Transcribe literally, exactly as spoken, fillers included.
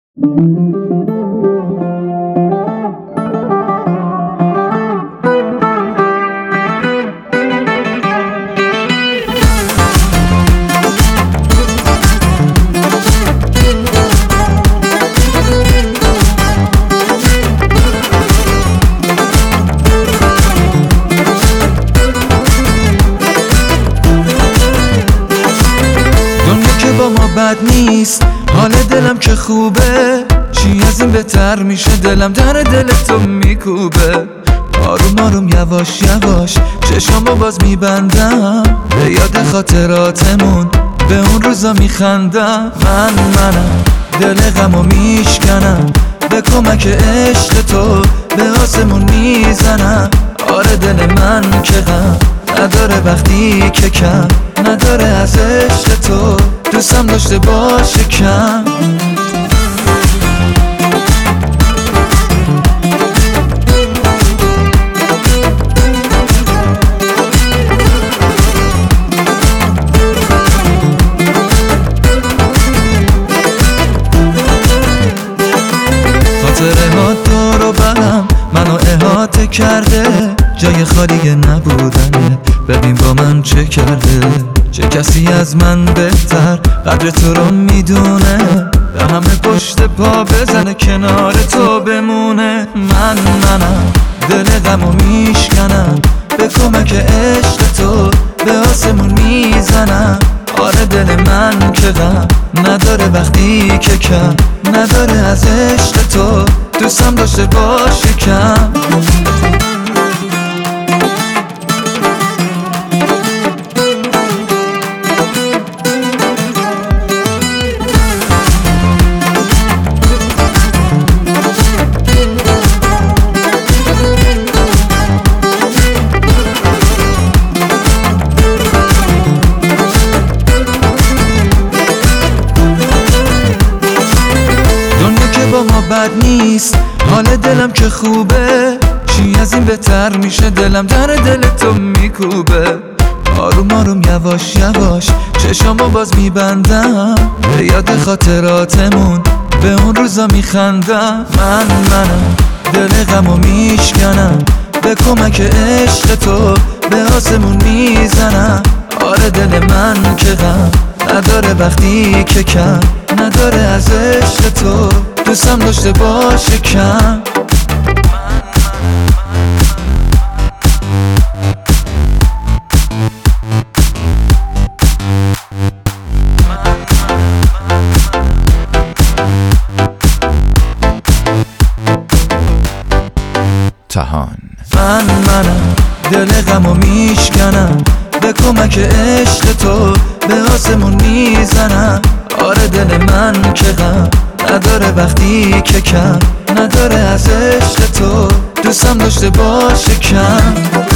بد نیست، حال دلم که خوبه، چی از این بهتر میشه؟ دلم در دل تو میکوبه. آروم آروم یواش یواش چشامو باز میبندم، به یاد خاطراتمون به اون روزا میخندم. من منم دل غمو میشکنم، به کمک عشق تو به آسمون میزنم. آره دل من که غم نداره وقتی که کم نداره از عشق تو، دوستم داشته باشه کم. خاطره ها دور و برم منو احاطه کرده، جای خالی نبودنه، ببین با من چه کرده. چه کسی از من بهتر قدر تو رو میدونه، به همه پشت پا بزنه کنار تو بمونه. من منم دل غمو میشکنم، به کمک عشق تو به آسمون میزنم. آره دل من که غم نداره وقتی که کم نداره از عشق تو، دوستم داشته باشه کم. بد نیست، حال دلم که خوبه، چی از این بهتر میشه؟ دلم در دل تو میکوبه. آروم آروم یواش یواش چشامو باز میبندم، به یاد خاطراتمون به اون روزا میخندم. من منم دل غمو میشکنم، به کمک عشق تو به آسمون میزنم. آره دل من که غم نداره وقتی که کم نداره از عشق تو، دوستم داشته باشه کم. تهان من منم دل غمو میشکنم، به کمک عشق تو به آسمون میزنم. آره دل من که غم نداره وقتی که کم نداره از عشق تو، دوستم داشته باشه کم.